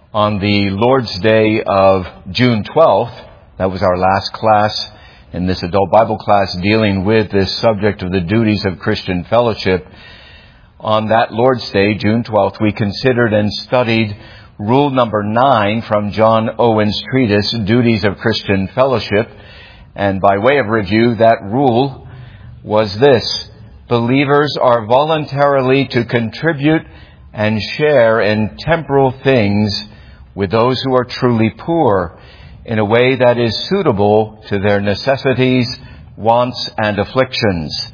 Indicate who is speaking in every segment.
Speaker 1: On the Lord's Day of June 12th, that was our last class in this adult Bible class dealing with this subject of the duties of Christian fellowship. On that Lord's Day, June 12th, we considered and studied rule number 9 from John Owen's treatise, Duties of Christian Fellowship. And by way of review, that rule was this: believers are voluntarily to contribute and share in temporal things with those who are truly poor in a way that is suitable to their necessities, wants, and afflictions.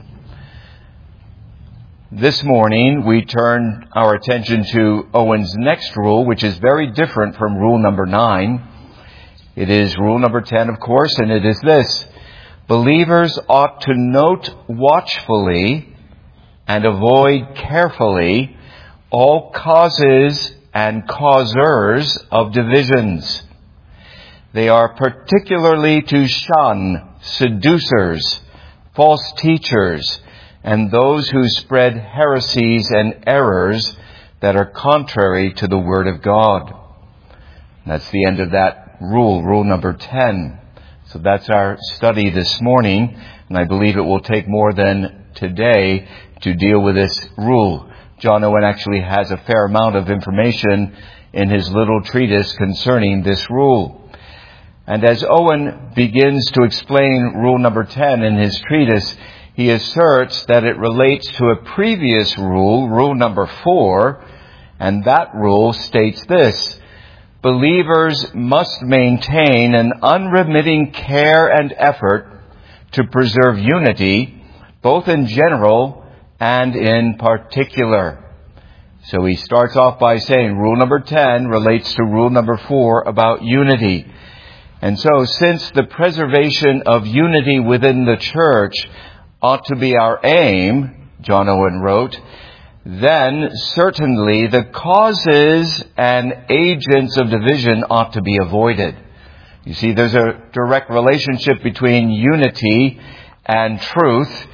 Speaker 1: This morning, we turn our attention to Owen's next rule, which is very different from rule number 9. It is rule number 10, of course, and it is this: believers ought to note watchfully and avoid carefully all causes and causers of divisions. They are particularly to shun seducers, false teachers, and those who spread heresies and errors that are contrary to the Word of God. That's the end of that rule number 10. So that's our study this morning, and I believe it will take more than today to deal with this rule. John Owen actually has a fair amount of information in his little treatise concerning this rule. And as Owen begins to explain rule number 10 in his treatise, he asserts that it relates to a previous rule, rule number 4, and that rule states this: believers must maintain an unremitting care and effort to preserve unity, both in general and in particular. So he starts off by saying rule number 10 relates to rule number 4 about unity. And so since the preservation of unity within the church ought to be our aim, John Owen wrote, then certainly the causes and agents of division ought to be avoided. You see, there's a direct relationship between unity and truth.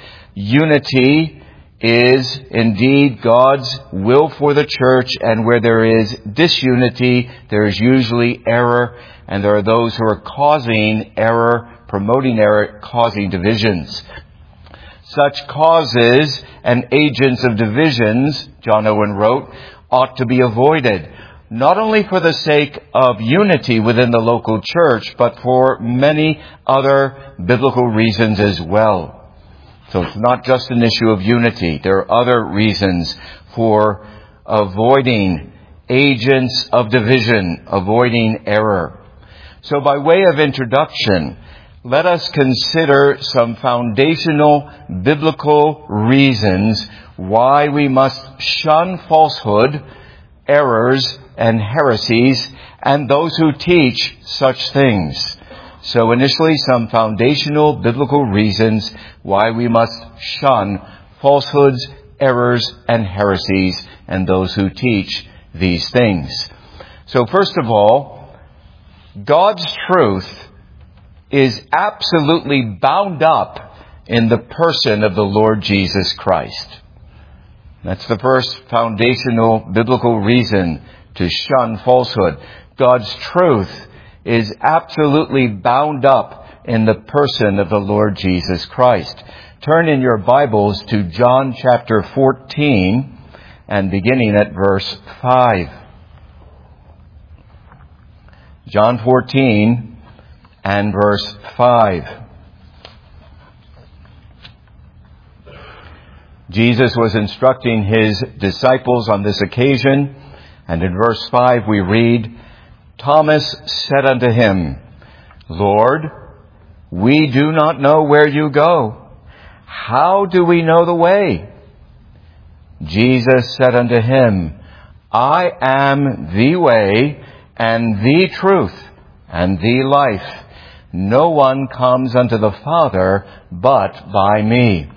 Speaker 1: Unity is indeed God's will for the church, and where there is disunity, there is usually error, and there are those who are causing error, promoting error, causing divisions. Such causes and agents of divisions, John Owen wrote, ought to be avoided, not only for the sake of unity within the local church, but for many other biblical reasons as well. So it's not just an issue of unity. There are other reasons for avoiding agents of division, avoiding error. So by way of introduction, let us consider some foundational biblical reasons why we must shun falsehood, errors, and heresies, and those who teach such things. So initially, some foundational biblical reasons why we must shun falsehoods, errors, and heresies, and those who teach these things. So first of all, God's truth is absolutely bound up in the person of the Lord Jesus Christ. That's the first foundational biblical reason to shun falsehood. God's truth is absolutely bound up in the person of the Lord Jesus Christ. Turn in your Bibles to John chapter 14 and beginning at verse 5. John 14 and verse 5. Jesus was instructing his disciples on this occasion, and in verse 5 we read, Thomas said unto him, Lord, we do not know where you go. How do we know the way? Jesus said unto him, I am the way and the truth and the life. No one comes unto the Father but by me.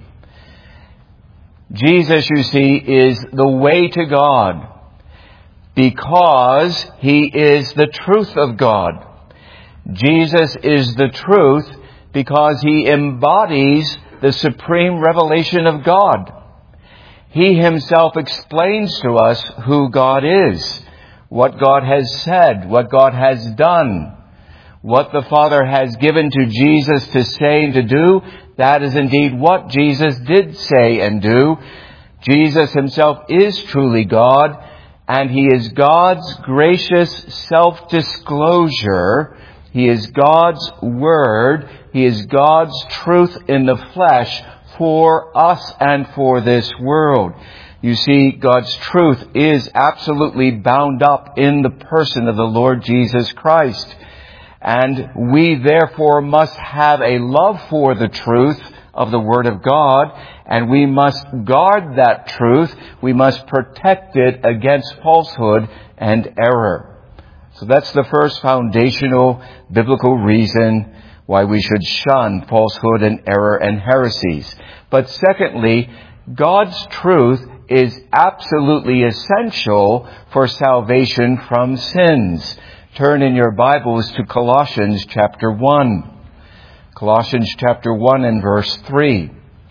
Speaker 1: Jesus, you see, is the way to God, because he is the truth of God. Jesus is the truth because he embodies the supreme revelation of God. He himself explains to us who God is. what God has said, what God has done, what the Father has given to Jesus to say and to do. That is indeed what Jesus did say and do. Jesus himself is truly God, and he is God's gracious self-disclosure. He is God's Word. He is God's truth in the flesh for us and for this world. You see, God's truth is absolutely bound up in the person of the Lord Jesus Christ. And we therefore must have a love for the truth of the Word of God, and we must guard that truth. We must protect it against falsehood and error. So that's the first foundational biblical reason why we should shun falsehood and error and heresies. But secondly, God's truth is absolutely essential for salvation from sins. Turn in your Bibles to Colossians chapter 1. Colossians chapter 1 and verse 3.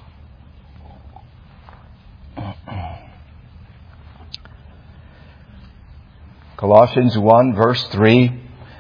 Speaker 1: Colossians 1 verse 3.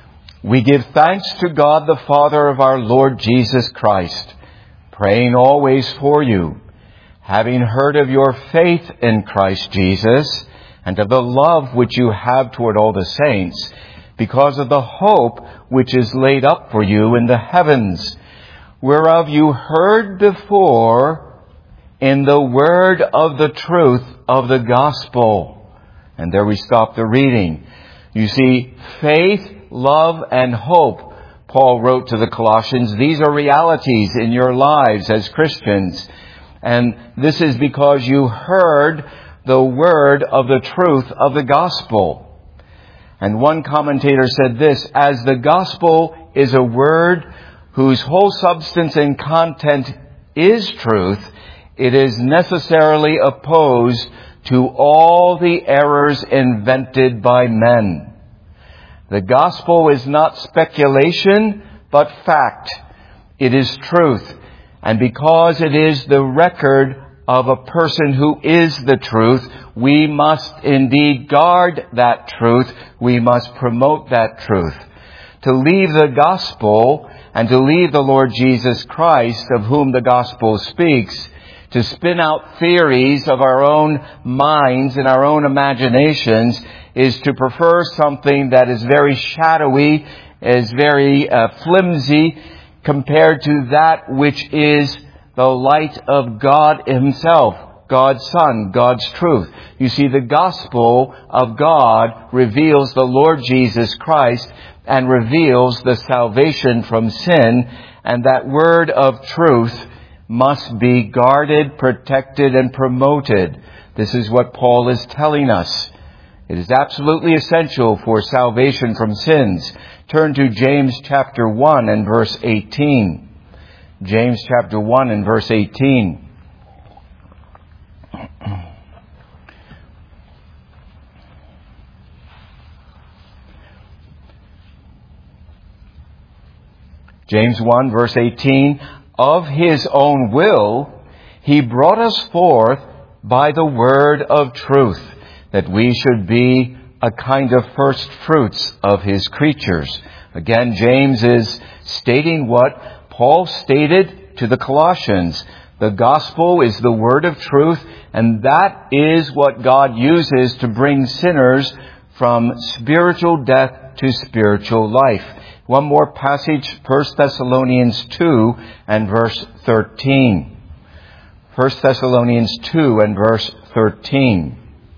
Speaker 1: We give thanks to God the Father of our Lord Jesus Christ, praying always for you, having heard of your faith in Christ Jesus, and of the love which you have toward all the saints, because of the hope which is laid up for you in the heavens, whereof you heard before in the word of the truth of the gospel. And there we stop the reading. You see, faith, love, and hope, Paul wrote to the Colossians, these are realities in your lives as Christians. And this is because you heard the word of the truth of the gospel. And one commentator said this, as the gospel is a word whose whole substance and content is truth, it is necessarily opposed to all the errors invented by men. The gospel is not speculation, but fact. It is truth. And because it is the record of a person who is the truth, we must indeed guard that truth. We must promote that truth. To leave the gospel and to leave the Lord Jesus Christ, of whom the gospel speaks, to spin out theories of our own minds and our own imaginations, is to prefer something that is very shadowy, is very flimsy, compared to that which is the light of God himself, God's Son, God's truth. You see, the gospel of God reveals the Lord Jesus Christ and reveals the salvation from sin, and that word of truth must be guarded, protected, and promoted. This is what Paul is telling us. It is absolutely essential for salvation from sins. Turn to James chapter 1 and verse 18. James chapter 1 and verse 18. James 1 verse 18. Of his own will, he brought us forth by the word of truth, that we should be a kind of first fruits of his creatures. Again, James is stating what Paul stated to the Colossians. The gospel is the word of truth, and that is what God uses to bring sinners from spiritual death to spiritual life. One more passage, 1 Thessalonians 2 and verse 13. 1 Thessalonians 2 and verse 13.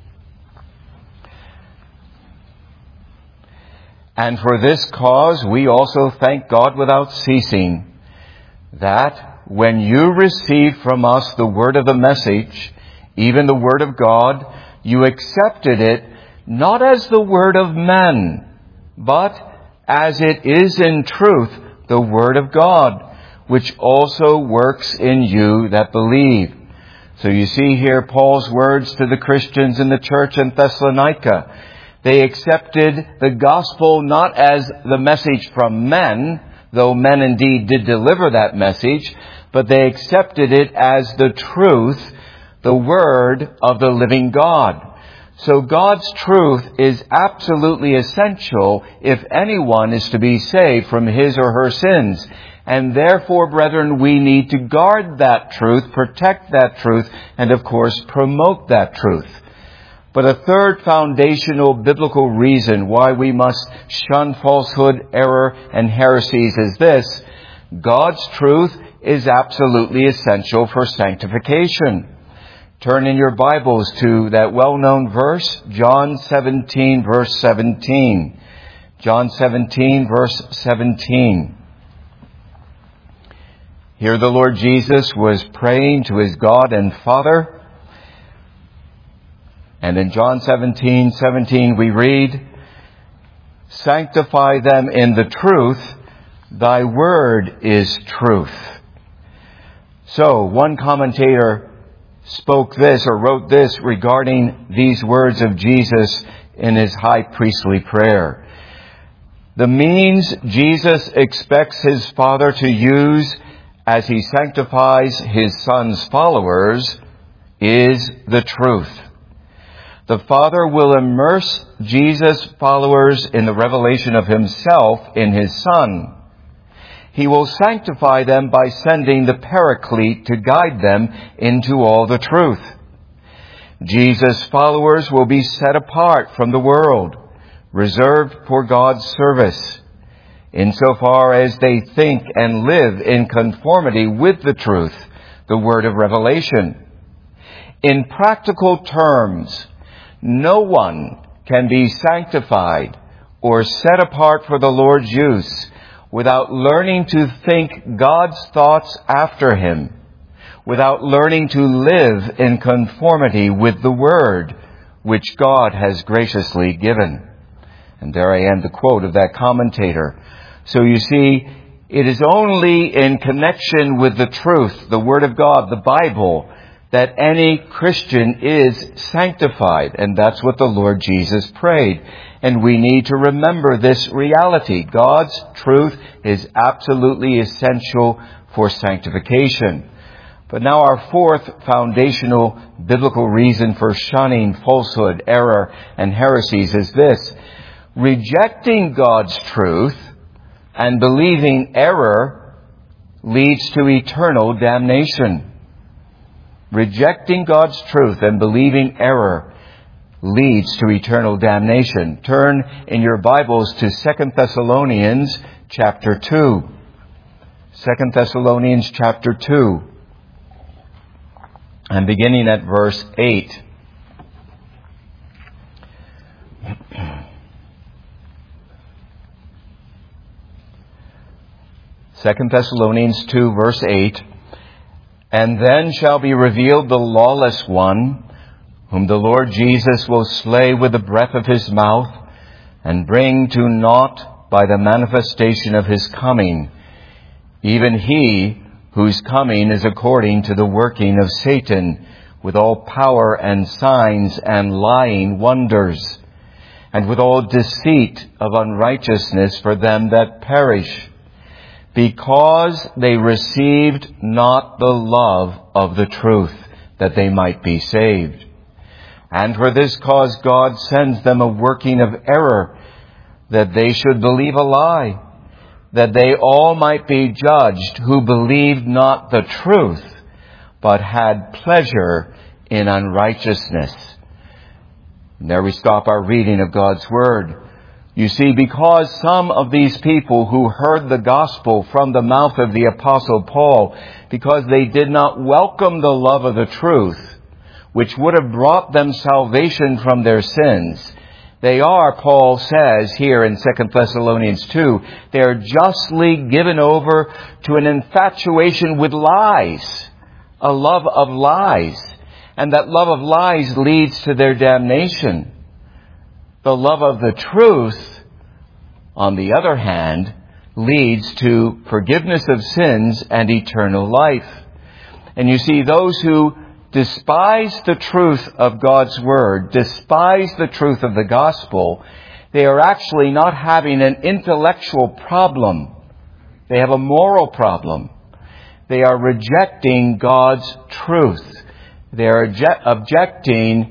Speaker 1: And for this cause we also thank God without ceasing, that when you received from us the word of the message, even the word of God, you accepted it not as the word of men, but as it is in truth the word of God, which also works in you that believe. So you see here Paul's words to the Christians in the church in Thessalonica. They accepted the gospel not as the message from men, though men indeed did deliver that message, but they accepted it as the truth, the word of the living God. So God's truth is absolutely essential if anyone is to be saved from his or her sins. And therefore, brethren, we need to guard that truth, protect that truth, and of course, promote that truth. But a third foundational biblical reason why we must shun falsehood, error, and heresies is this: God's truth is absolutely essential for sanctification. Turn in your Bibles to that well-known verse, John 17, verse 17. John 17, verse 17. Here the Lord Jesus was praying to his God and Father. And in John 17:17 we read, "Sanctify them in the truth, thy word is truth." So, one commentator spoke this or wrote this regarding these words of Jesus in his high priestly prayer. The means Jesus expects his Father to use as he sanctifies his Son's followers is the truth. The Father will immerse Jesus' followers in the revelation of himself in his Son. He will sanctify them by sending the Paraclete to guide them into all the truth. Jesus' followers will be set apart from the world, reserved for God's service, insofar as they think and live in conformity with the truth, the word of revelation. In practical terms, no one can be sanctified or set apart for the Lord's use without learning to think God's thoughts after him, without learning to live in conformity with the Word which God has graciously given. And there I end the quote of that commentator. So you see, it is only in connection with the truth, the Word of God, the Bible, that any Christian is sanctified. And that's what the Lord Jesus prayed. And we need to remember this reality. God's truth is absolutely essential for sanctification. But now our fourth foundational biblical reason for shunning falsehood, error, and heresies is this: rejecting God's truth and believing error leads to eternal damnation. Rejecting God's truth and believing error leads to eternal damnation. Turn in your Bibles to 2 Thessalonians chapter 2. 2 Thessalonians chapter 2. And beginning at verse 8. Second Thessalonians 2, verse 8. And then shall be revealed the lawless one, whom the Lord Jesus will slay with the breath of his mouth, and bring to naught by the manifestation of his coming, even he whose coming is according to the working of Satan, with all power and signs and lying wonders, and with all deceit of unrighteousness for them that perish, because they received not the love of the truth, that they might be saved. And for this cause God sends them a working of error, that they should believe a lie, that they all might be judged who believed not the truth, but had pleasure in unrighteousness. And there we stop our reading of God's Word. You see, because some of these people who heard the gospel from the mouth of the Apostle Paul, because they did not welcome the love of the truth, which would have brought them salvation from their sins, they are, Paul says here in 2 Thessalonians 2, they are justly given over to an infatuation with lies, a love of lies. And that love of lies leads to their damnation. The love of the truth, on the other hand, leads to forgiveness of sins and eternal life. And you see, those who despise the truth of God's Word, despise the truth of the gospel, they are actually not having an intellectual problem. They have a moral problem. They are rejecting God's truth. They are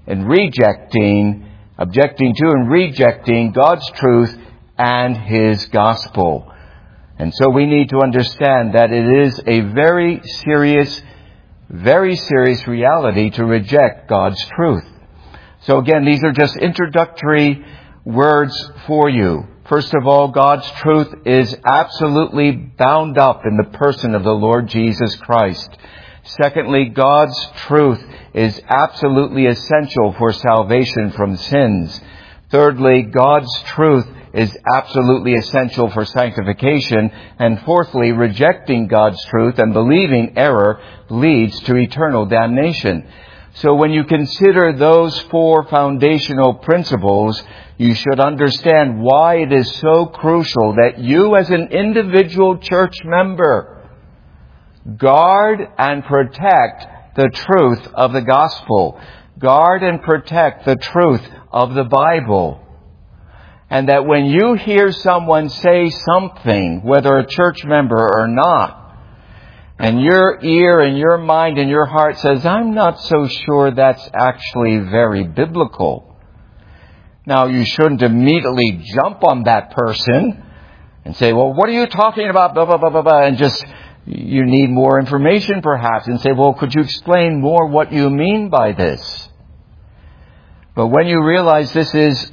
Speaker 1: and objecting to and rejecting God's truth and His gospel. And so we need to understand that it is a very serious reality to reject God's truth. So again, these are just introductory words for you. First of all, God's truth is absolutely bound up in the person of the Lord Jesus Christ. Secondly, God's truth is absolutely essential for salvation from sins. Thirdly, God's truth is absolutely essential for sanctification. And fourthly, rejecting God's truth and believing error leads to eternal damnation. So when you consider those four foundational principles, you should understand why it is so crucial that you as an individual church member guard and protect the truth of the gospel. Guard and protect the truth of the Bible. And that when you hear someone say something, whether a church member or not, and your ear and your mind and your heart says, I'm not so sure that's actually very biblical. Now, you shouldn't immediately jump on that person and say, well, what are you talking about? Blah, blah, blah, blah, blah. And just, you need more information perhaps. And say, well, could you explain more what you mean by this? But when you realize this is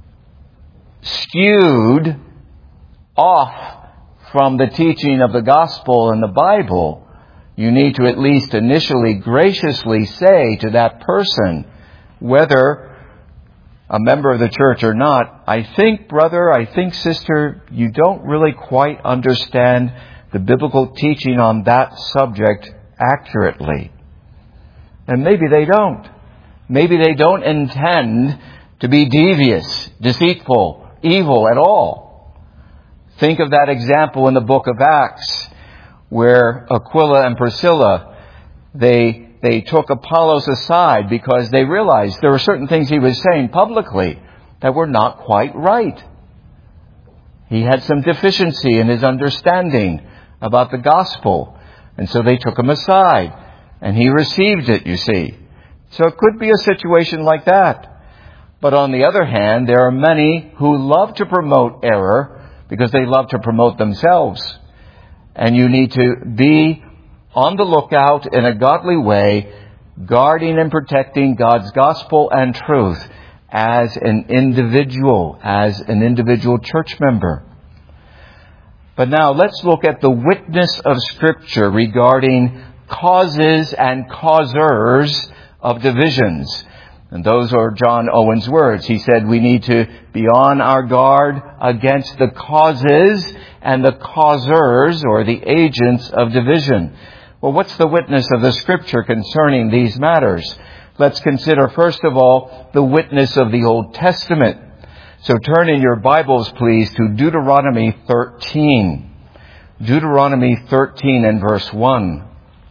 Speaker 1: skewed off from the teaching of the gospel and the Bible, you need to at least initially graciously say to that person, whether a member of the church or not, I think, brother, I think, sister, you don't really quite understand the biblical teaching on that subject accurately. And maybe they don't. Maybe they don't intend to be devious, deceitful, evil at all. Think of that example in the book of Acts, where Aquila and Priscilla, they took Apollos aside because they realized there were certain things he was saying publicly that were not quite right. He had some deficiency in his understanding about the gospel. And so they took him aside. And he received it, you see. So it could be a situation like that. But on the other hand, there are many who love to promote error because they love to promote themselves. And you need to be on the lookout in a godly way, guarding and protecting God's gospel and truth as an individual church member. But now let's look at the witness of Scripture regarding causes and causers of divisions. And those are John Owen's words. He said we need to be on our guard against the causes and the causers, or the agents of division. Well, what's the witness of the Scripture concerning these matters? Let's consider, first of all, the witness of the Old Testament. So turn in your Bibles, please, to Deuteronomy 13. Deuteronomy 13 and verse 1.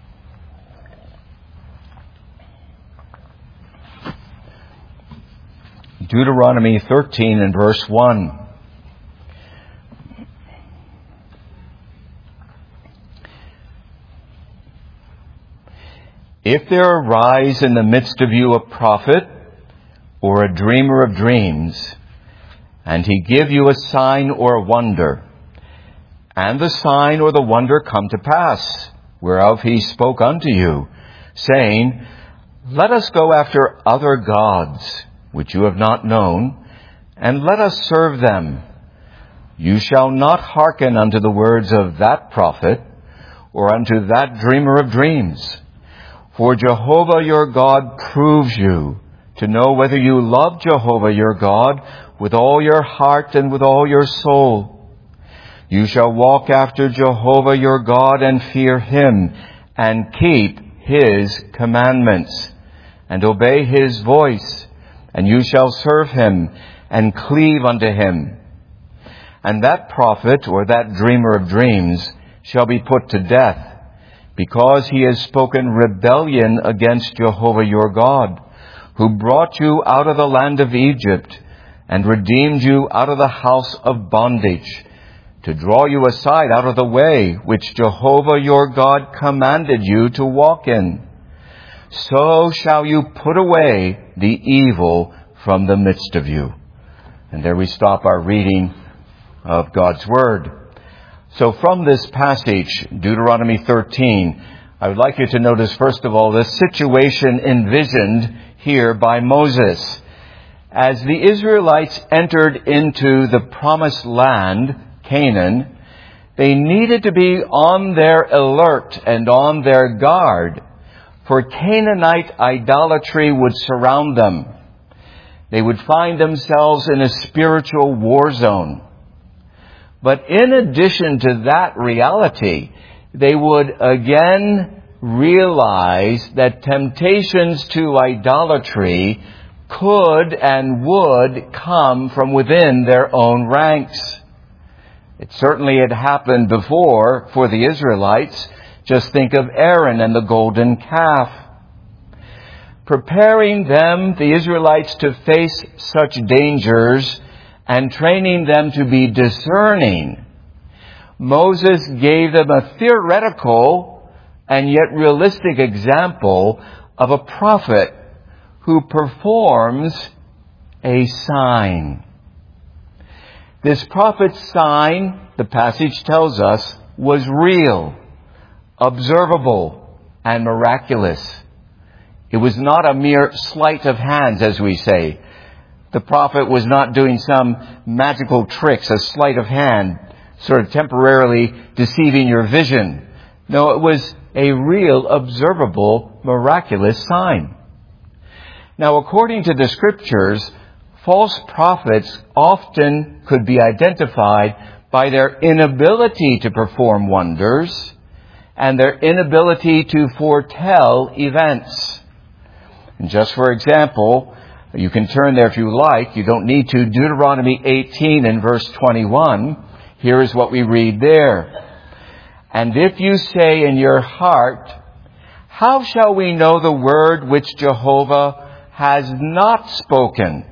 Speaker 1: Deuteronomy 13 and verse 1. If there arise in the midst of you a prophet or a dreamer of dreams, and he give you a sign or a wonder, and the sign or the wonder come to pass, whereof he spoke unto you, saying, Let us go after other gods, which you have not known, and let us serve them. You shall not hearken unto the words of that prophet, or unto that dreamer of dreams. For Jehovah your God proves you, to know whether you love Jehovah your God with all your heart and with all your soul. You shall walk after Jehovah your God and fear him, and keep his commandments, and obey his voice, and you shall serve him, and cleave unto him. And that prophet, or that dreamer of dreams, shall be put to death, because he has spoken rebellion against Jehovah your God, who brought you out of the land of Egypt, and redeemed you out of the house of bondage, to draw you aside out of the way which Jehovah your God commanded you to walk in. so shall you put away the evil from the midst of you. And there we stop our reading of God's Word. So from this passage, Deuteronomy 13, I would like you to notice, first of all, the situation envisioned here by Moses. As the Israelites entered into the promised land, Canaan, they needed to be on their alert and on their guard, for Canaanite idolatry would surround them. They would find themselves in a spiritual war zone. But in addition to that reality, they would again realize that temptations to idolatry could and would come from within their own ranks. It certainly had happened before for the Israelites. Just think of Aaron and the golden calf. Preparing them, the Israelites, to face such dangers and training them to be discerning, Moses gave them a theoretical and yet realistic example of a prophet who performs a sign. This prophet's sign, the passage tells us, was real, observable, and miraculous. It was not a mere sleight of hands, as we say. The prophet was not doing some magical tricks, a sleight of hand, sort of temporarily deceiving your vision. No, it was a real, observable, miraculous sign. Now, according to the Scriptures, false prophets often could be identified by their inability to perform wonders and their inability to foretell events. And just for example, you can turn there if you like. You don't need to. Deuteronomy 18 and verse 21. Here is what we read there. And if you say in your heart, how shall we know the word which Jehovah has not spoken?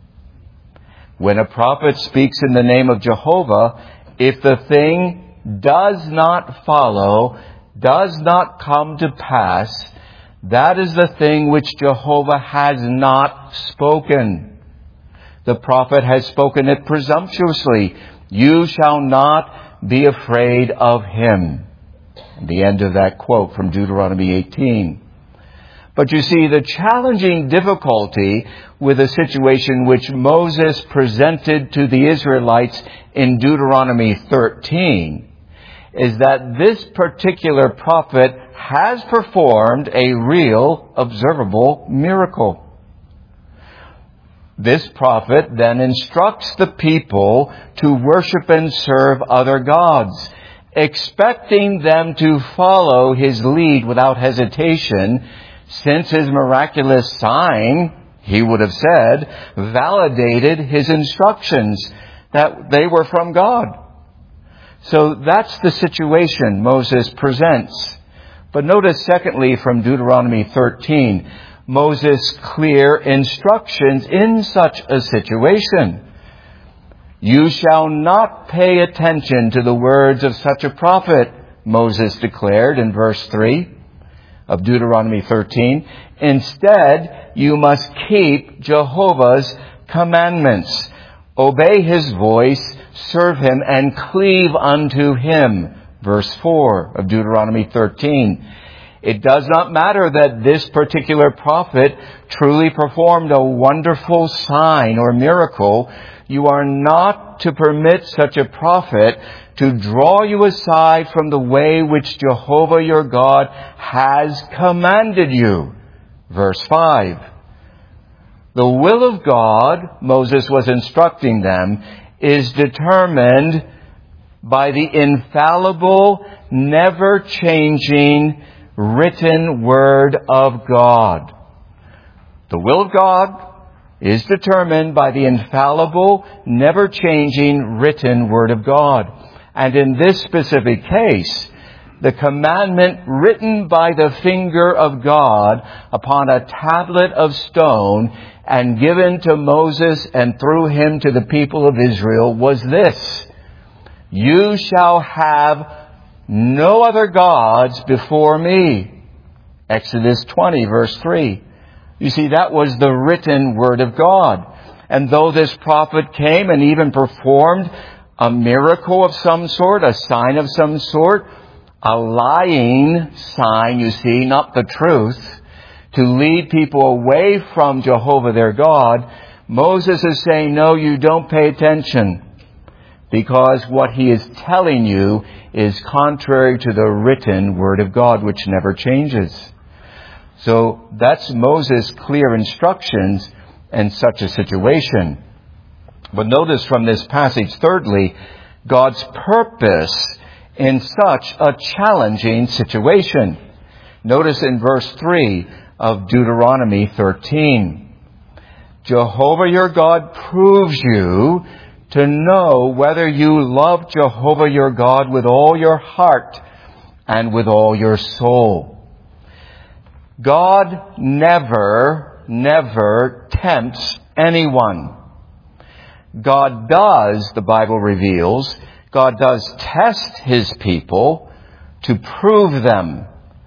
Speaker 1: When a prophet speaks in the name of Jehovah, if the thing does not follow, does not come to pass, that is the thing which Jehovah has not spoken. The prophet has spoken it presumptuously. You shall not be afraid of him. And the end of that quote from Deuteronomy 18. But you see, the challenging difficulty with the situation which Moses presented to the Israelites in Deuteronomy 13 is that this particular prophet has performed a real, observable miracle. This prophet then instructs the people to worship and serve other gods, expecting them to follow his lead without hesitation, since his miraculous sign, he would have said, validated his instructions that they were from God. So that's the situation Moses presents. But notice, secondly, from Deuteronomy 13, Moses' clear instructions in such a situation. You shall not pay attention to the words of such a prophet, Moses declared in verse 3 of Deuteronomy 13. Instead, you must keep Jehovah's commandments, obey his voice, serve him, and cleave unto him. Verse 4 of Deuteronomy 13. It does not matter that this particular prophet truly performed a wonderful sign or miracle. You are not to permit such a prophet to draw you aside from the way which Jehovah your God has commanded you. Verse 5. The will of God, Moses was instructing them, is determined by the infallible, never-changing, written Word of God. The will of God is determined by the infallible, never-changing, written Word of God. And in this specific case, the commandment written by the finger of God upon a tablet of stone and given to Moses and through him to the people of Israel was this: you shall have no other gods before me. Exodus 20, verse 3. You see, that was the written word of God. And though this prophet came and even performed a miracle of some sort, a sign of some sort, a lying sign, you see, not the truth, to lead people away from Jehovah their God, Moses is saying, no, you don't pay attention, because what he is telling you is contrary to the written word of God, which never changes. So that's Moses' clear instructions in such a situation. But notice from this passage, thirdly, God's purpose in such a challenging situation. Notice in verse 3 of Deuteronomy 13. Jehovah your God proves you to know whether you love Jehovah your God with all your heart and with all your soul. God never tempts anyone. God does, the Bible reveals, God does test His people to prove them.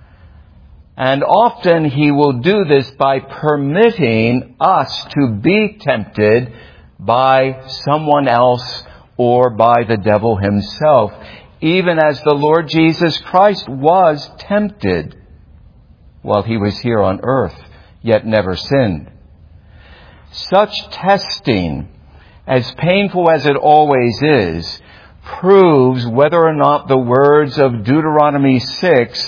Speaker 1: And often He will do this by permitting us to be tempted by someone else or by the devil himself, even as the Lord Jesus Christ was tempted while He was here on earth, yet never sinned. Such testing, as painful as it always is, proves whether or not the words of Deuteronomy 6,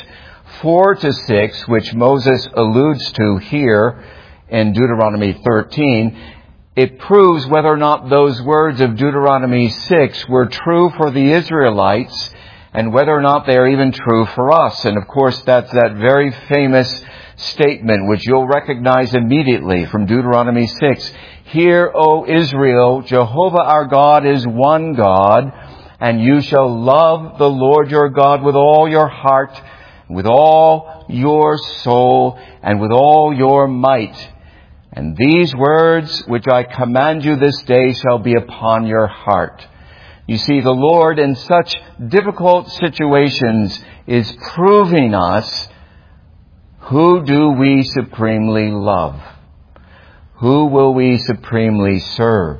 Speaker 1: 4-6, which Moses alludes to here in Deuteronomy 13, it proves whether or not those words of Deuteronomy 6 were true for the Israelites and whether or not they are even true for us. And of course, that's that very famous statement which you'll recognize immediately from Deuteronomy 6. Hear, O Israel, Jehovah our God is one God, and you shall love the Lord your God with all your heart, with all your soul, and with all your might. And these words which I command you this day shall be upon your heart. You see, the Lord in such difficult situations is proving us, who do we supremely love? Who will we supremely serve?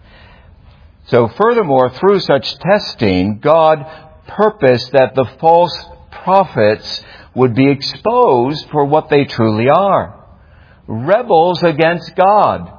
Speaker 1: So furthermore, through such testing, God purposed that the false prophets would be exposed for what they truly are. Rebels against God.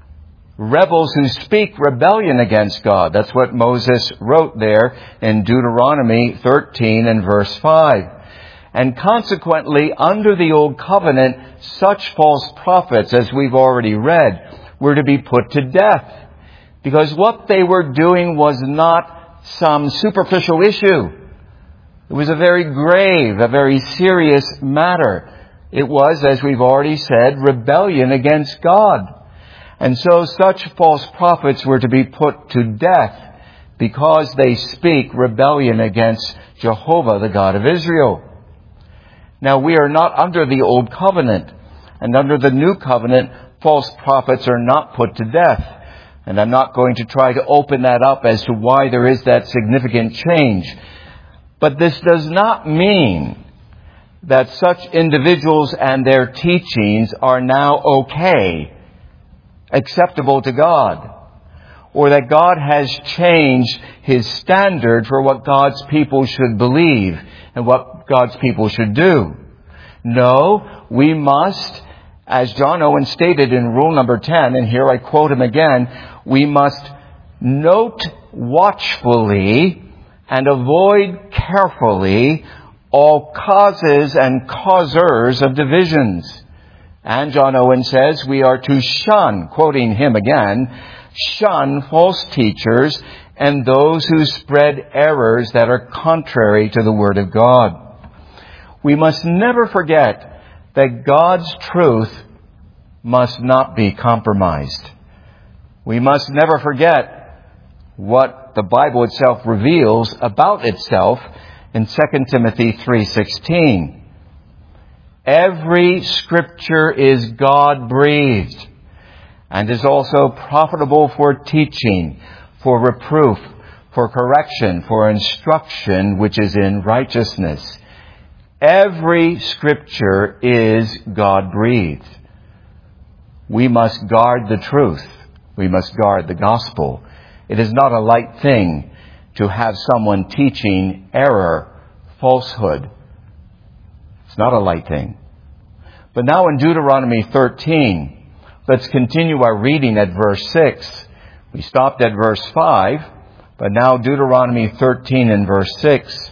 Speaker 1: Rebels who speak rebellion against God. That's what Moses wrote there in Deuteronomy 13 and verse 5. And consequently, under the Old Covenant, such false prophets, as we've already read, were to be put to death. Because what they were doing was not some superficial issue. It was a very grave, a very serious matter. It was, as we've already said, rebellion against God. And so such false prophets were to be put to death because they speak rebellion against Jehovah, the God of Israel. Now, we are not under the Old Covenant, and under the New Covenant, false prophets are not put to death. And I'm not going to try to open that up as to why there is that significant change. But this does not mean that such individuals and their teachings are now okay, acceptable to God, or that God has changed His standard for what God's people should believe and what God's people should do. No, we must, as John Owen stated in rule number 10, and here I quote him again, we must note watchfully and avoid carefully all causes and causers of divisions. And John Owen says we are to shun, quoting him again, shun false teachers and those who spread errors that are contrary to the Word of God. We must never forget that God's truth must not be compromised. We must never forget what the Bible itself reveals about itself in 2 Timothy 3:16. Every Scripture is God-breathed and is also profitable for teaching, for reproof, for correction, for instruction which is in righteousness. Every Scripture is God-breathed. We must guard the truth. We must guard the gospel. It is not a light thing to have someone teaching error, falsehood. It's not a light thing. But now in Deuteronomy 13, let's continue our reading at verse 6. We stopped at verse 5, but now Deuteronomy 13 and verse 6.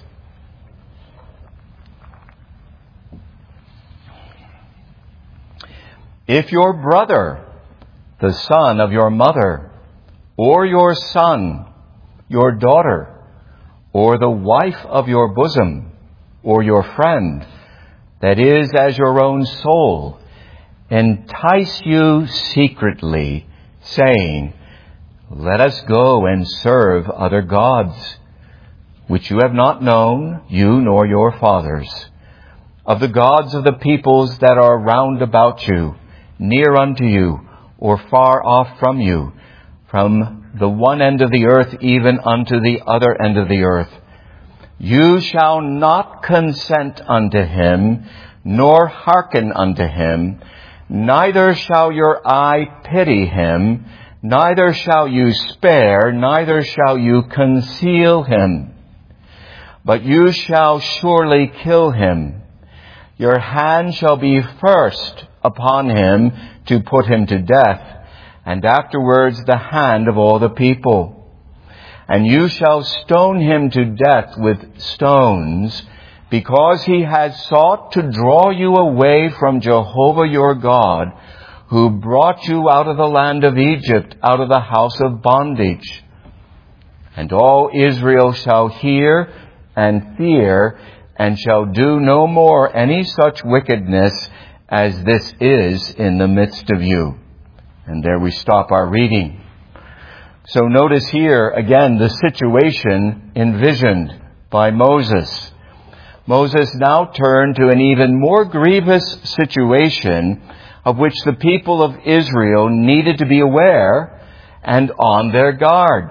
Speaker 1: If your brother, the son of your mother, or your son, your daughter, or the wife of your bosom, or your friend, that is as your own soul, entice you secretly, saying, let us go and serve other gods, which you have not known, you nor your fathers, of the gods of the peoples that are round about you, near unto you, or far off from you, from the one end of the earth even unto the other end of the earth. You shall not consent unto him, nor hearken unto him, neither shall your eye pity him, neither shall you spare, neither shall you conceal him. But you shall surely kill him. Your hand shall be first upon him to put him to death, and afterwards the hand of all the people. And you shall stone him to death with stones, because he has sought to draw you away from Jehovah your God, who brought you out of the land of Egypt, out of the house of bondage. And all Israel shall hear and fear, and shall do no more any such wickedness as this is in the midst of you. And there we stop our reading. So notice here again the situation envisioned by Moses. Moses now turned to an even more grievous situation of which the people of Israel needed to be aware and on their guard.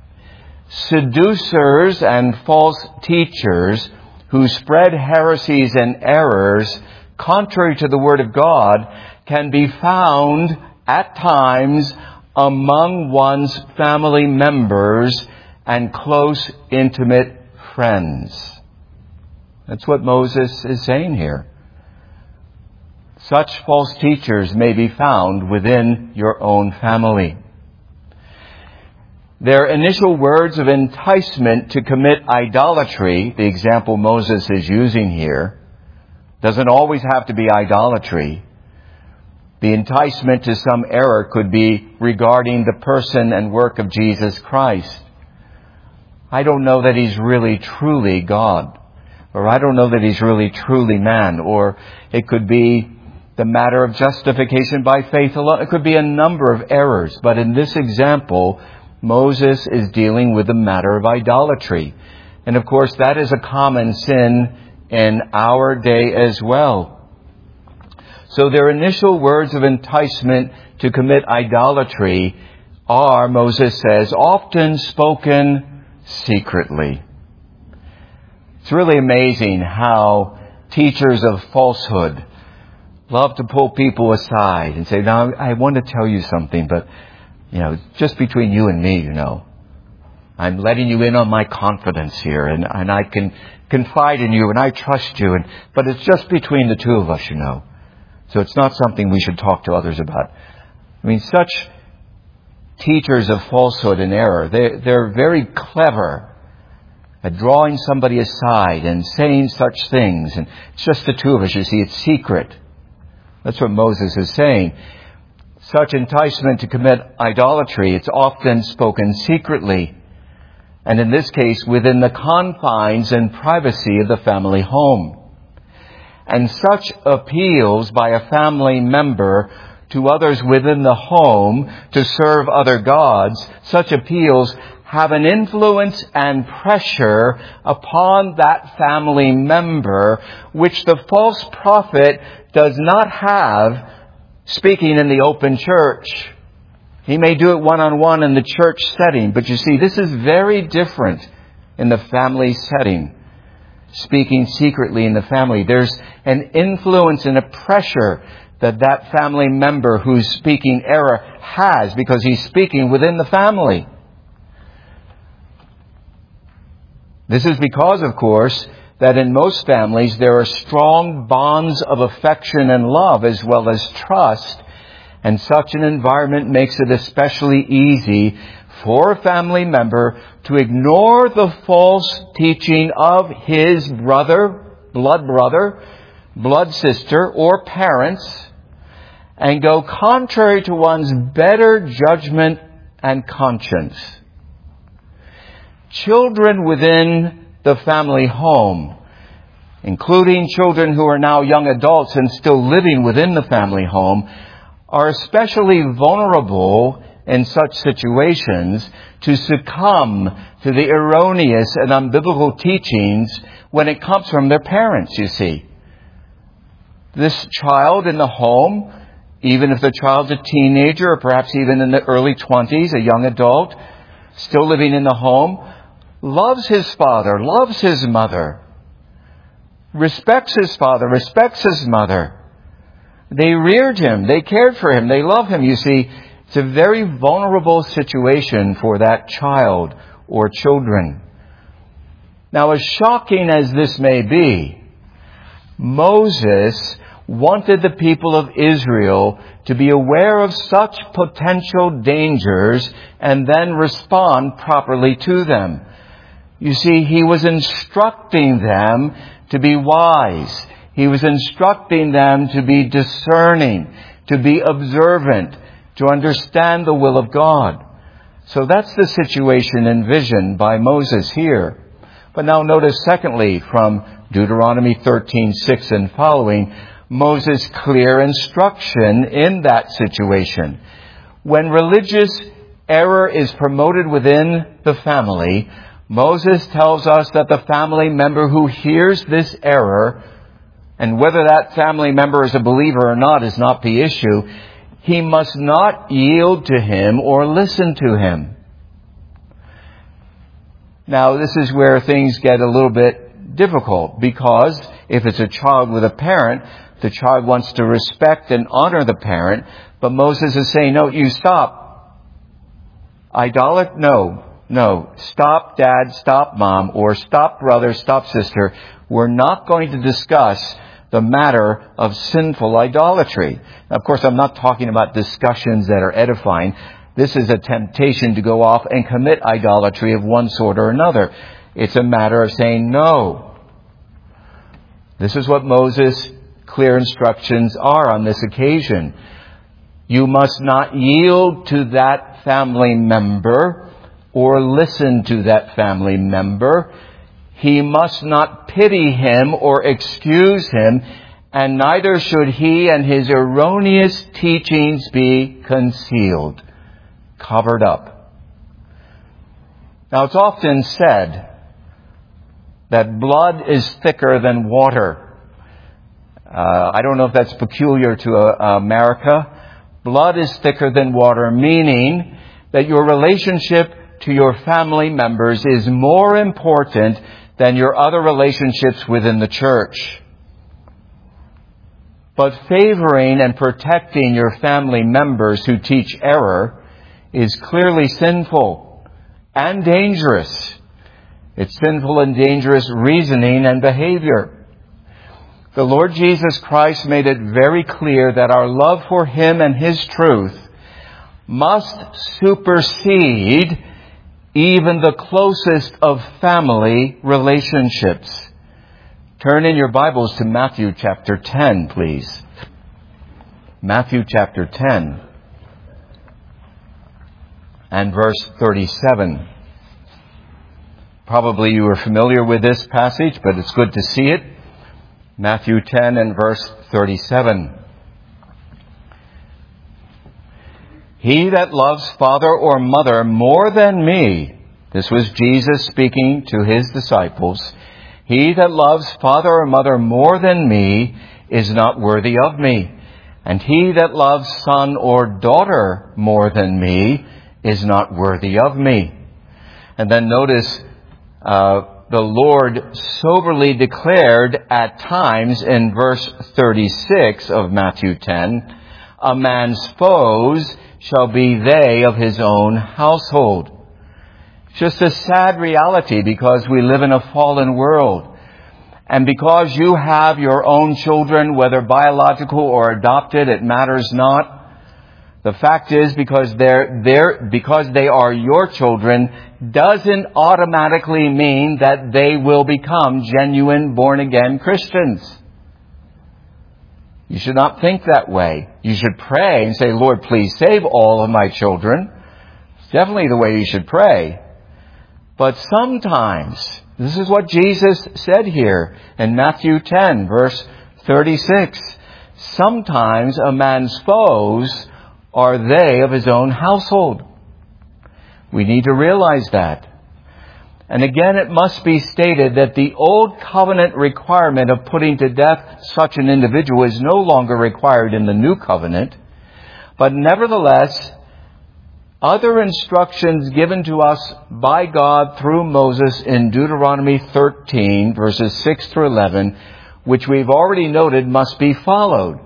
Speaker 1: Seducers and false teachers who spread heresies and errors contrary to the Word of God can be found at times among one's family members and close, intimate friends. That's what Moses is saying here. Such false teachers may be found within your own family. Their initial words of enticement to commit idolatry, the example Moses is using here, doesn't always have to be idolatry. The enticement to some error could be regarding the person and work of Jesus Christ. I don't know that He's really truly God, or I don't know that He's really truly man, or it could be the matter of justification by faith alone. It could be a number of errors, but in this example, Moses is dealing with the matter of idolatry. And of course, that is a common sin in our day as well. So their initial words of enticement to commit idolatry are, Moses says, often spoken secretly. It's really amazing how teachers of falsehood love to pull people aside and say, now, I want to tell you something, but, just between you and me, I'm letting you in on my confidence here, and I can confide in you, and I trust you, but it's just between the two of us, So it's not something we should talk to others about. Such teachers of falsehood and error, they're very clever at drawing somebody aside and saying such things. And it's just the two of us, it's secret. That's what Moses is saying. Such enticement to commit idolatry, it's often spoken secretly. And in this case, within the confines and privacy of the family home. And such appeals by a family member to others within the home to serve other gods, such appeals have an influence and pressure upon that family member, which the false prophet does not have speaking in the open church. He may do it one-on-one in the church setting, but you see, this is very different in the family setting. speaking secretly in the family. There's an influence and a pressure that family member who's speaking error has because he's speaking within the family. This is because, of course, that in most families there are strong bonds of affection and love as well as trust, and such an environment makes it especially easy for a family member to ignore the false teaching of his brother, blood sister, or parents, and go contrary to one's better judgment and conscience. Children within the family home, including children who are now young adults and still living within the family home, are especially vulnerable in such situations to succumb to the erroneous and unbiblical teachings when it comes from their parents, you see. This child in the home, even if the child's a teenager or perhaps even in the early 20s, a young adult, still living in the home, loves his father, loves his mother, respects his father, respects his mother. They reared him, they cared for him, they love him. You see, it's a very vulnerable situation for that child or children. Now, as shocking as this may be, Moses wanted the people of Israel to be aware of such potential dangers and then respond properly to them. You see, he was instructing them to be wise. He was instructing them to be discerning, to be observant, to understand the will of God. So that's the situation envisioned by Moses here. But now notice, secondly, from Deuteronomy 13:6 and following, Moses' clear instruction in that situation. When religious error is promoted within the family, Moses tells us that the family member who hears this error, and whether that family member is a believer or not is not the issue, he must not yield to him or listen to him. Now, this is where things get a little bit difficult, because if it's a child with a parent, the child wants to respect and honor the parent, but Moses is saying, no, you stop. No. Stop, Dad, stop, Mom, or stop, brother, stop, sister. We're not going to discuss the matter of sinful idolatry. Now, of course, I'm not talking about discussions that are edifying. This is a temptation to go off and commit idolatry of one sort or another. It's a matter of saying no. This is what Moses' clear instructions are on this occasion. You must not yield to that family member or listen to that family member. He must not pity him or excuse him, and neither should he and his erroneous teachings be concealed, covered up. Now, it's often said that blood is thicker than water. I don't know if that's peculiar to America. Blood is thicker than water, meaning that your relationship to your family members is more important than your other relationships within the church. But favoring and protecting your family members who teach error is clearly sinful and dangerous. It's sinful and dangerous reasoning and behavior. The Lord Jesus Christ made it very clear that our love for Him and His truth must supersede even the closest of family relationships. Turn in your Bibles to Matthew chapter 10, please. Matthew chapter 10 and verse 37. Probably you are familiar with this passage, but it's good to see it. Matthew 10 and verse 37. He that loves father or mother more than me, this was Jesus speaking to His disciples, he that loves father or mother more than me is not worthy of me. And he that loves son or daughter more than me is not worthy of me. And then notice the Lord soberly declared at times in verse 36 of Matthew 10, a man's foes shall be they of his own household. Just a sad reality because we live in a fallen world. And because you have your own children, whether biological or adopted, it matters not. The fact is, because they are your children doesn't automatically mean that they will become genuine born-again Christians. You should not think that way. You should pray and say, Lord, please save all of my children. It's definitely the way you should pray. But sometimes, this is what Jesus said here in Matthew 10, verse 36. Sometimes a man's foes are they of his own household. We need to realize that. And again, it must be stated that the old covenant requirement of putting to death such an individual is no longer required in the new covenant. But nevertheless, other instructions given to us by God through Moses in Deuteronomy 13, verses 6 through 11, which we've already noted must be followed.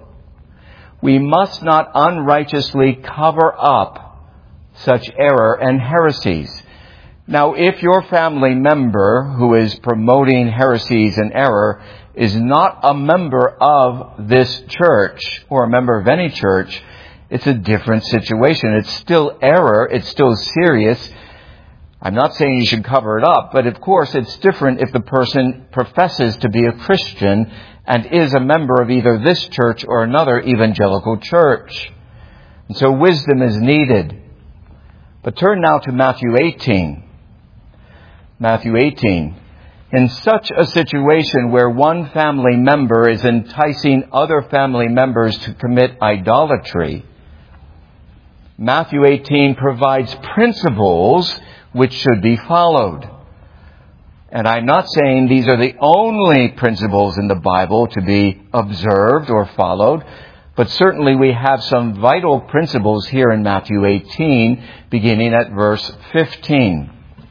Speaker 1: We must not unrighteously cover up such error and heresies. Now, if your family member who is promoting heresies and error is not a member of this church or a member of any church, it's a different situation. It's still error. It's still serious. I'm not saying you should cover it up, but of course it's different if the person professes to be a Christian and is a member of either this church or another evangelical church. And so wisdom is needed. But turn now to Matthew 18. Matthew 18. In such a situation where one family member is enticing other family members to commit idolatry, Matthew 18 provides principles which should be followed. And I'm not saying these are the only principles in the Bible to be observed or followed, but certainly we have some vital principles here in Matthew 18, beginning at verse 15.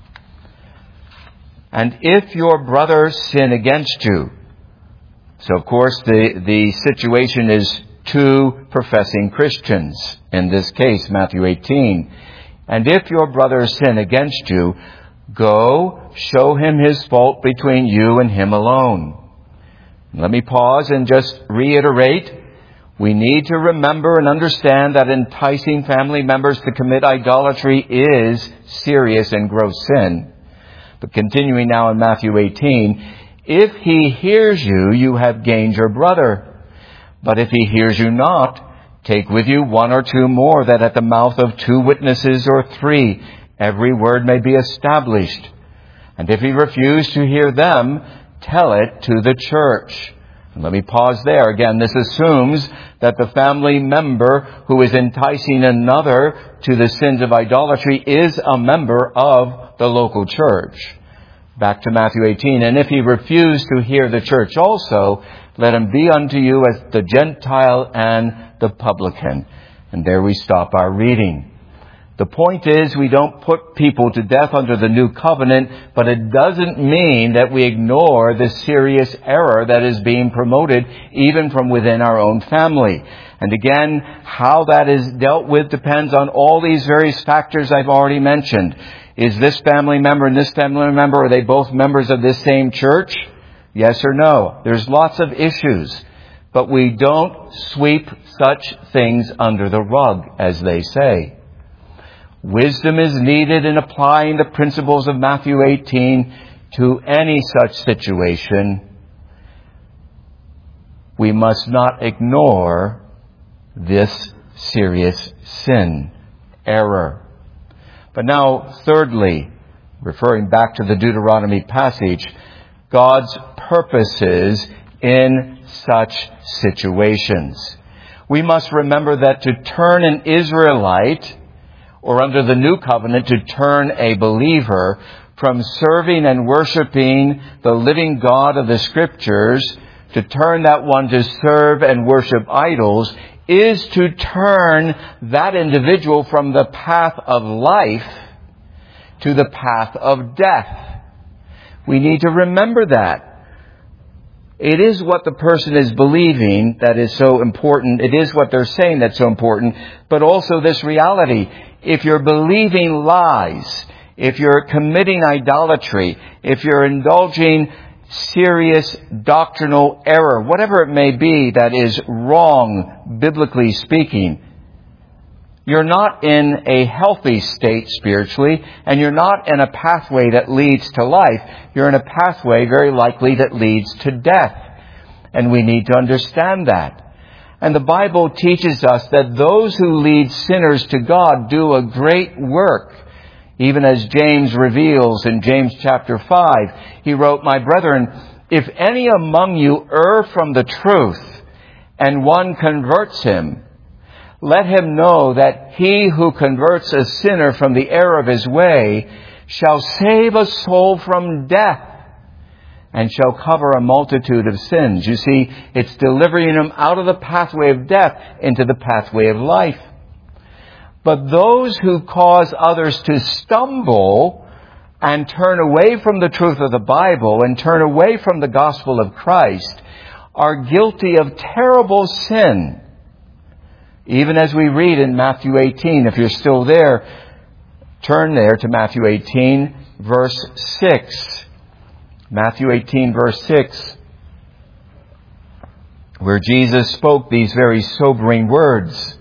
Speaker 1: And if your brother sin against you, so of course the situation is two professing Christians. In this case, Matthew 18. And if your brother sin against you, go show him his fault between you and him alone. Let me pause and just reiterate. We need to remember and understand that enticing family members to commit idolatry is serious and gross sin. But continuing now in Matthew 18, if he hears you, you have gained your brother. But if he hears you not, take with you one or two more, that at the mouth of two witnesses or three, every word may be established. And if he refuse to hear them, tell it to the church. And let me pause there. Again, this assumes that the family member who is enticing another to the sins of idolatry is a member of the local church. Back to Matthew 18. And if he refuse to hear the church also, let him be unto you as the Gentile and the publican. And there we stop our reading. The point is, we don't put people to death under the new covenant, but it doesn't mean that we ignore the serious error that is being promoted even from within our own family. And again, how that is dealt with depends on all these various factors I've already mentioned. Is this family member and this family member, are they both members of this same church? Yes or no? There's lots of issues. But we don't sweep such things under the rug, as they say. Wisdom is needed in applying the principles of Matthew 18 to any such situation. We must not ignore this serious sin, error. But now, thirdly, referring back to the Deuteronomy passage, God's purposes in such situations. We must remember that to turn an Israelite, or under the new covenant, to turn a believer from serving and worshiping the living God of the Scriptures, to turn that one to serve and worship idols, is to turn that individual from the path of life to the path of death. We need to remember that. It is what the person is believing that is so important. It is what they're saying that's so important. But also this reality. If you're believing lies, if you're committing idolatry, if you're indulging serious doctrinal error, whatever it may be that is wrong, biblically speaking, you're not in a healthy state spiritually, and you're not in a pathway that leads to life. You're in a pathway very likely that leads to death. And we need to understand that. And the Bible teaches us that those who lead sinners to God do a great work. Even as James reveals in James chapter 5, he wrote, "My brethren, if any among you err from the truth, and one converts him, let him know that he who converts a sinner from the error of his way shall save a soul from death and shall cover a multitude of sins." You see, it's delivering him out of the pathway of death into the pathway of life. But those who cause others to stumble and turn away from the truth of the Bible and turn away from the gospel of Christ are guilty of terrible sin. Even as we read in Matthew 18, if you're still there, turn there to Matthew 18, verse 6. Matthew 18, verse 6, where Jesus spoke these very sobering words.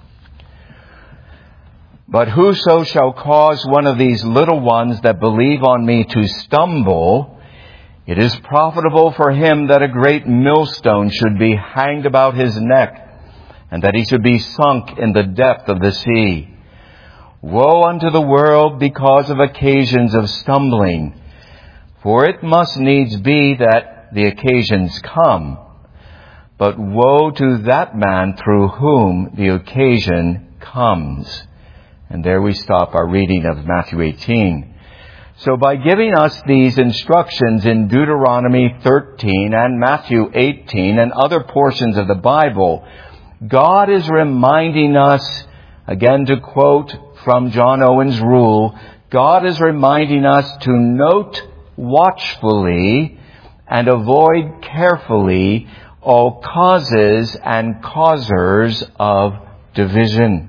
Speaker 1: "But whoso shall cause one of these little ones that believe on me to stumble, it is profitable for him that a great millstone should be hanged about his neck, and that he should be sunk in the depth of the sea. Woe unto the world because of occasions of stumbling, for it must needs be that the occasions come. But woe to that man through whom the occasion comes." And there we stop our reading of Matthew 18. So by giving us these instructions in Deuteronomy 13 and Matthew 18 and other portions of the Bible, God is reminding us, again to quote from John Owen's rule, God is reminding us to note watchfully and avoid carefully all causes and causers of division.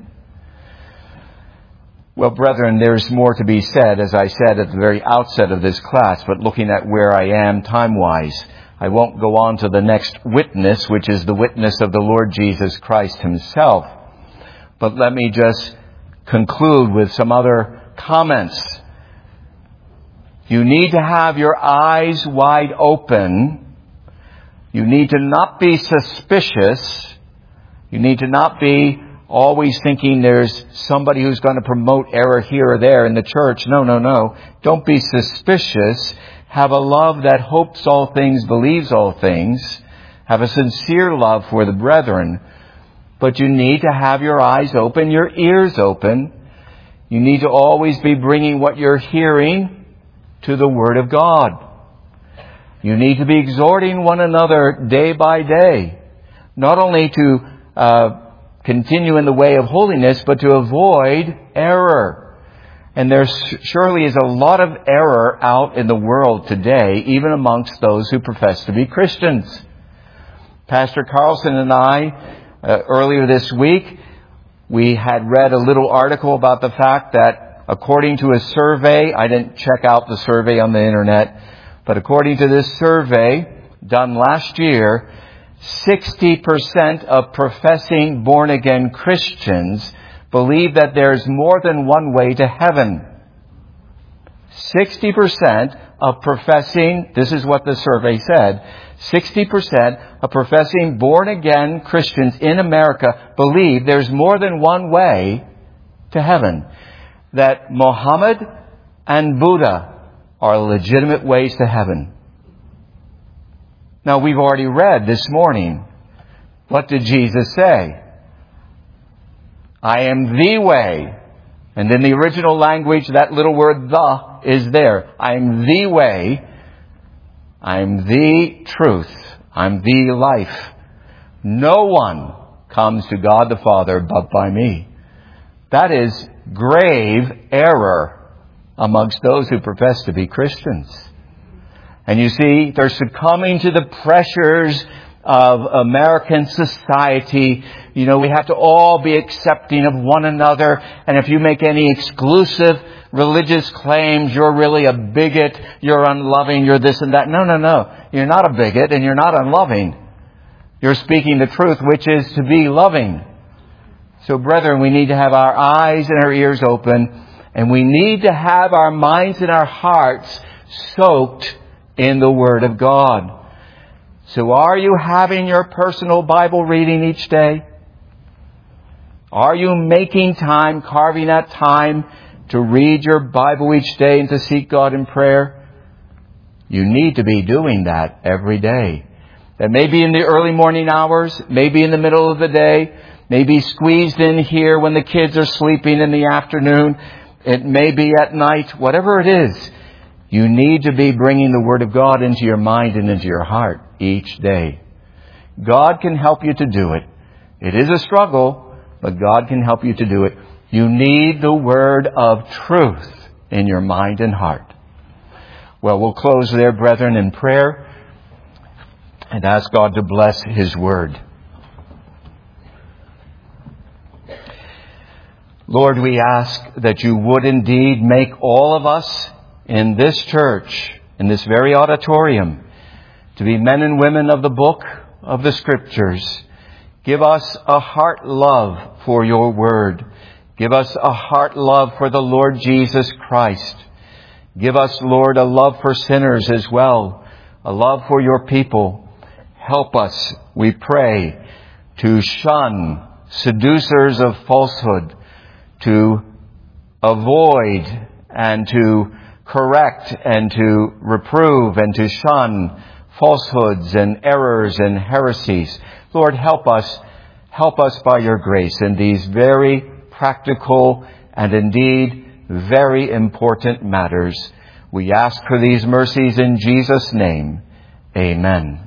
Speaker 1: Well, brethren, there's more to be said, as I said at the very outset of this class, but looking at where I am time-wise, I won't go on to the next witness, which is the witness of the Lord Jesus Christ himself. But let me just conclude with some other comments. You need to have your eyes wide open. You need to not be suspicious. You need to not be always thinking there's somebody who's going to promote error here or there in the church. No. Don't be suspicious. Have a love that hopes all things, believes all things. Have a sincere love for the brethren. But you need to have your eyes open, your ears open. You need to always be bringing what you're hearing to the Word of God. You need to be exhorting one another day by day, not only to continue in the way of holiness, but to avoid error. And there surely is a lot of error out in the world today, even amongst those who profess to be Christians. Pastor Carlson and I, earlier this week, we had read a little article about the fact that according to a survey, I didn't check out the survey on the internet, but according to this survey done last year, 60% of professing born-again Christians believe that there's more than one way to heaven. 60% of professing, this is what the survey said, 60% of professing born-again Christians in America believe there's more than one way to heaven. That Muhammad and Buddha are legitimate ways to heaven. Now, we've already read this morning, what did Jesus say? I am the way. And in the original language, that little word the is there. I am the way. I am the truth. I'm the life. No one comes to God the Father but by me. That is grave error amongst those who profess to be Christians. And you see, they're succumbing to the pressures of American society. You know, we have to all be accepting of one another. And if you make any exclusive religious claims, you're really a bigot, you're unloving, you're this and that. No. You're not a bigot and you're not unloving. You're speaking the truth, which is to be loving. So, brethren, we need to have our eyes and our ears open, and we need to have our minds and our hearts soaked in the Word of God. So are you having your personal Bible reading each day? Are you making time, carving out time to read your Bible each day and to seek God in prayer? You need to be doing that every day. That may be in the early morning hours, maybe in the middle of the day, maybe squeezed in here when the kids are sleeping in the afternoon. It may be at night, whatever it is. You need to be bringing the Word of God into your mind and into your heart each day. God can help you to do it. It is a struggle, but God can help you to do it. You need the Word of truth in your mind and heart. Well, we'll close there, brethren, in prayer and ask God to bless His Word. Lord, we ask that you would indeed make all of us in this church, in this very auditorium, to be men and women of the book of the Scriptures. Give us a heart love for your Word. Give us a heart love for the Lord Jesus Christ. Give us, Lord, a love for sinners as well, a love for your people. Help us, we pray, to shun seducers of falsehood, to avoid and to correct and to reprove and to shun falsehoods and errors and heresies. Lord, help us by your grace in these very practical and indeed very important matters. We ask for these mercies in Jesus' name. Amen.